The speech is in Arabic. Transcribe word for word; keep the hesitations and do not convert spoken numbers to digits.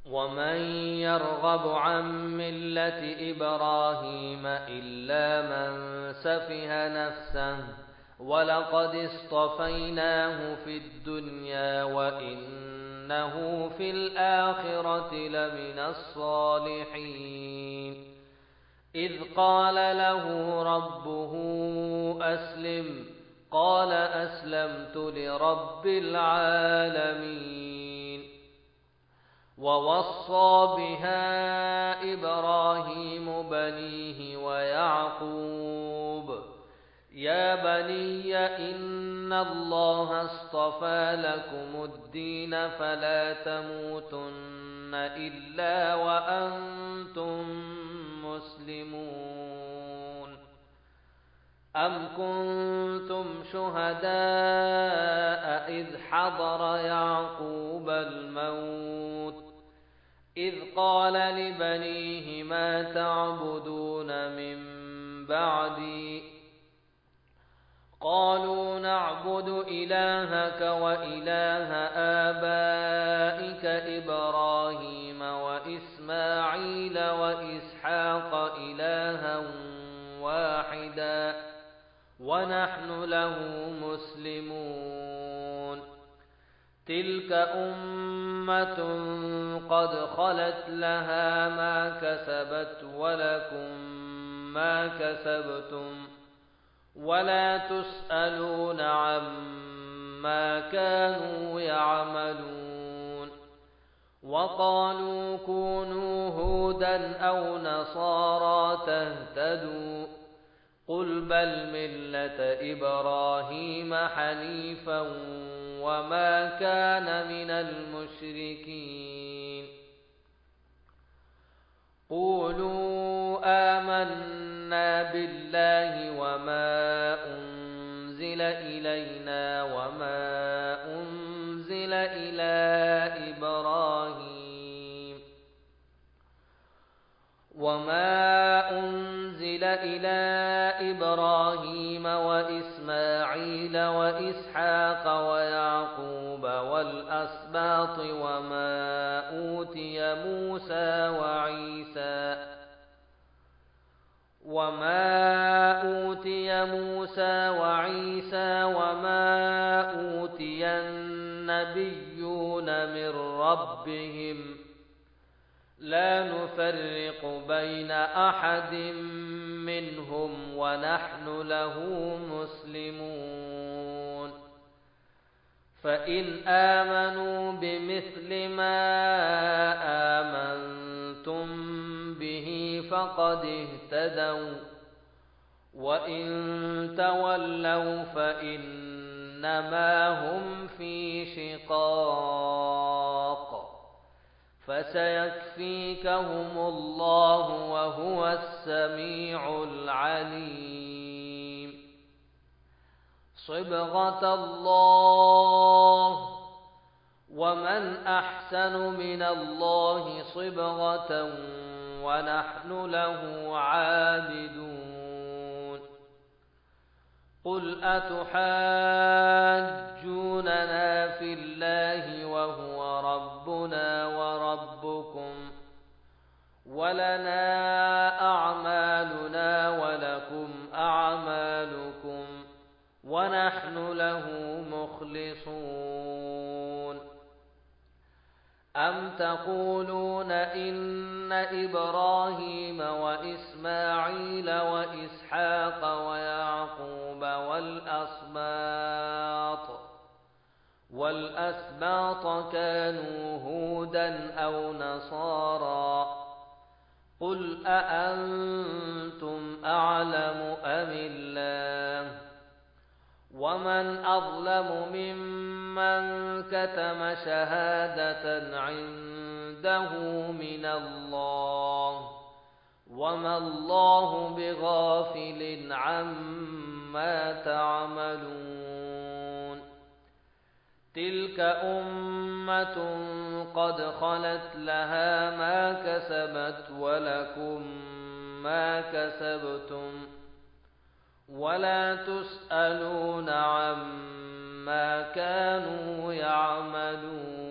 ومن يرغب عن ملة إبراهيم إلا من سفه نفسه ولقد اصطفيناه في الدنيا وإنه في الآخرة لمن الصالحين إذ قال له ربه أسلم قال أسلمت لرب العالمين ووصى بها إبراهيم بنيه ويعقوب يا بني إن الله اصطفى لكم الدين فلا تموتن إلا وأنتم مسلمون أم كنتم شهداء إذ حضر يعقوب الموت إذ قال لبنيه ما تعبدون من بعدي قالوا نعبد إلهك وإله آبائك إبراهيم وإسماعيل وإسحاق إلها واحدا ونحن له مسلمون تلك أمة قد خلت لها ما كسبت ولكم ما كسبتم ولا تسألون عما كانوا يعملون وقالوا كونوا هودا أو نصارى تهتدوا قل بل ملة إبراهيم حنيفا وما كان من المشركين قولوا آمنا بالله وما أنزل إلينا وما أنزل إلى إبراهيم وما أنزل إلى إبراهيم وإسماعيل وإسحاق ويعقوب والأسباط وما أوتي موسى وعيسى وما أوتي موسى وعيسى وما أوتي النبيون من ربهم لا نفرق بين أحد منهم ونحن له مسلمون فإن آمنوا بمثل ما آمنتم به فقد اهتدوا وإن تولوا فإنما هم في شقاق فسيكفيكهم الله وهو السميع العليم صبغة الله ومن أحسن من الله صبغة ونحن له عابدون قل أتحاجوننا في الله وهو ربنا وربكم ولنا أعمالنا ولكم أعمالكم ونحن له مخلصون أم تقولون إن إبراهيم وإسماعيل وإسحاق ويعقوب والأسباط والأسباط كانوا هودا أو نصارى قل أأنتم أعلم أم الله ومن أظلم ممن كتم شهادة عنده من الله وما الله بغافل عما تعملون تلك أمة قد خلت لها ما كسبت ولكم ما كسبتم ولا تسألون عما كانوا يعملون